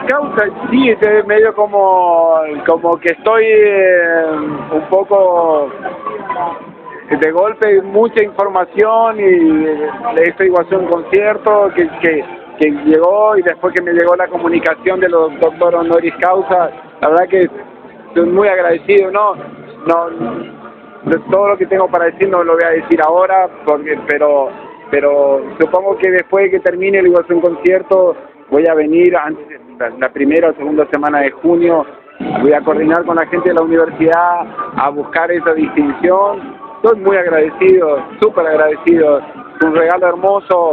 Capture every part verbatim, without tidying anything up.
Causa, sí, es medio como, como que estoy eh, un poco de golpe, mucha información y esto igual a un concierto que, que, que llegó y después que me llegó la comunicación de los doctor honoris causa, la verdad que estoy muy agradecido, no, no, todo lo que tengo para decir no lo voy a decir ahora, porque, pero, pero supongo que después de que termine el igual a un concierto voy a venir antes, la, la primera o segunda semana de junio, voy a coordinar con la gente de la universidad a buscar esa distinción. Estoy muy agradecido, súper agradecido, es un regalo hermoso.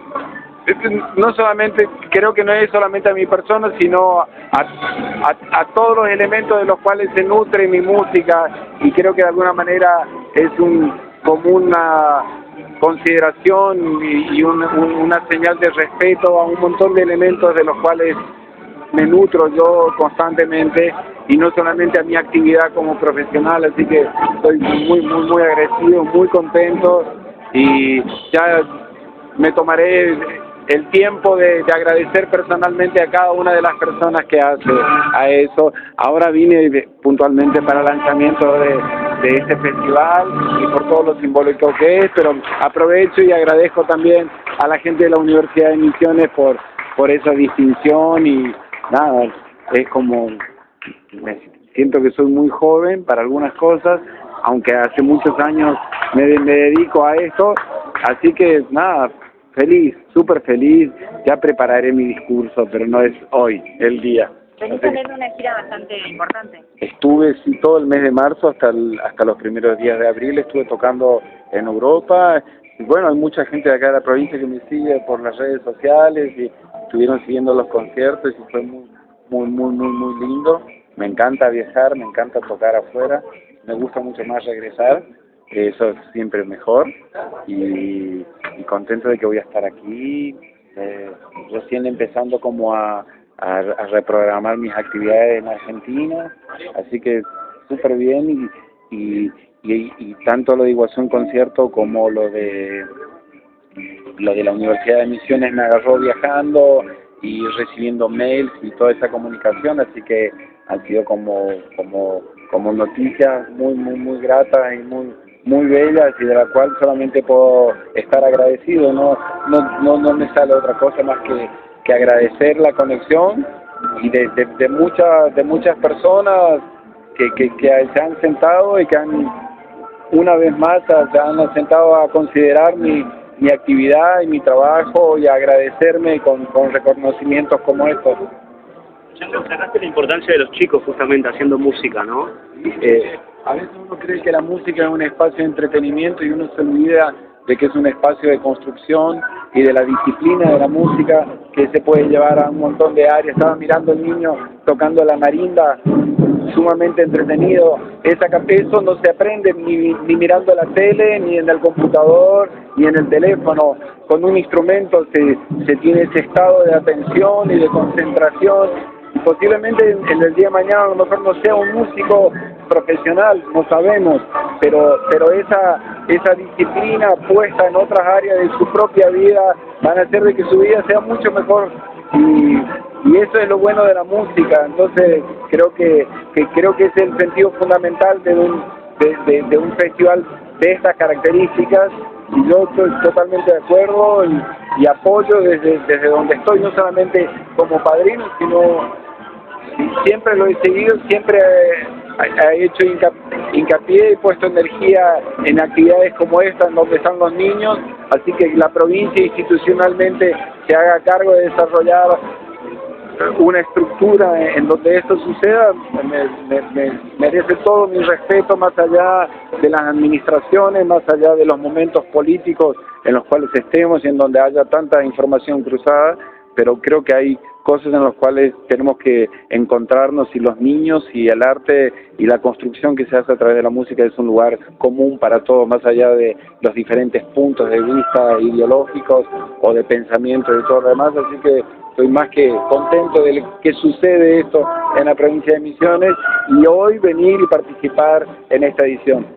No solamente, creo que no es solamente a mi persona, sino a, a, a todos los elementos de los cuales se nutre mi música, y creo que de alguna manera es un, como una consideración y, y un, un, una señal de respeto a un montón de elementos de los cuales me nutro yo constantemente, y no solamente a mi actividad como profesional, así que estoy muy, muy, muy agradecido, muy contento, y ya me tomaré el tiempo de, de agradecer personalmente a cada una de las personas que hace a eso. Ahora vine puntualmente para el lanzamiento de, de este festival y por todo lo simbólico que es, pero aprovecho y agradezco también a la gente de la Universidad de Misiones por, por esa distinción, y nada, es como, me siento que soy muy joven para algunas cosas, aunque hace muchos años me, me dedico a esto, así que nada, feliz, súper feliz, ya prepararé mi discurso, pero no es hoy el día. Venís a tener una gira bastante importante. Estuve, sí, todo el mes de marzo hasta, el, hasta los primeros días de abril, estuve tocando en Europa, y bueno, hay mucha gente de acá de la provincia que me sigue por las redes sociales, y estuvieron siguiendo los conciertos, y fue muy, muy, muy, muy, muy lindo. Me encanta viajar, me encanta tocar afuera, me gusta mucho más regresar, eso es siempre mejor, y, y contento de que voy a estar aquí, eh, recién empezando como a, a, a reprogramar mis actividades en Argentina, así que súper bien, y, y, y, y tanto lo de Iguazú Concierto como lo de lo de la Universidad de Misiones me agarró viajando y recibiendo mails y toda esa comunicación, así que han sido como como como noticias muy muy muy gratas y muy muy bellas, y de la cual solamente puedo estar agradecido. No no no, no me sale otra cosa más que, que agradecer la conexión, y de, de, de muchas de muchas personas que, que, que se han sentado y que han una vez más se han sentado a considerar mi mi actividad y mi trabajo, y agradecerme con, con reconocimientos como estos. Ya mencionaste la importancia de los chicos justamente haciendo música, ¿no? Eh, a veces uno cree que la música es un espacio de entretenimiento, y uno se olvida de que es un espacio de construcción y de la disciplina de la música, que se puede llevar a un montón de áreas. Estaba mirando al niño tocando la marimba, sumamente entretenido. Esa, eso no se aprende ni, ni mirando la tele, ni en el computador, ni en el teléfono. Con un instrumento se, se tiene ese estado de atención y de concentración, y posiblemente en, en el día de mañana a lo mejor no sea un músico profesional, no sabemos, pero pero esa esa disciplina puesta en otras áreas de su propia vida van a hacer de que su vida sea mucho mejor, y, y eso es lo bueno de la música. Entonces creo que, que creo que es el sentido fundamental de un de, de, de un festival de estas características, y yo estoy totalmente de acuerdo, y, y apoyo desde desde donde estoy, no solamente como padrino, sino siempre lo he seguido, siempre he hecho hincapié y puesto energía en actividades como esta, en donde están los niños, así que la provincia institucionalmente se haga cargo de desarrollar una estructura en donde esto suceda, me, me, me merece todo mi respeto, más allá de las administraciones, más allá de los momentos políticos en los cuales estemos y en donde haya tanta información cruzada, pero creo que hay cosas en las cuales tenemos que encontrarnos, y los niños y el arte y la construcción que se hace a través de la música es un lugar común para todos, más allá de los diferentes puntos de vista ideológicos o de pensamiento y todo lo demás, así que estoy más que contento de que sucede esto en la provincia de Misiones, y hoy venir y participar en esta edición.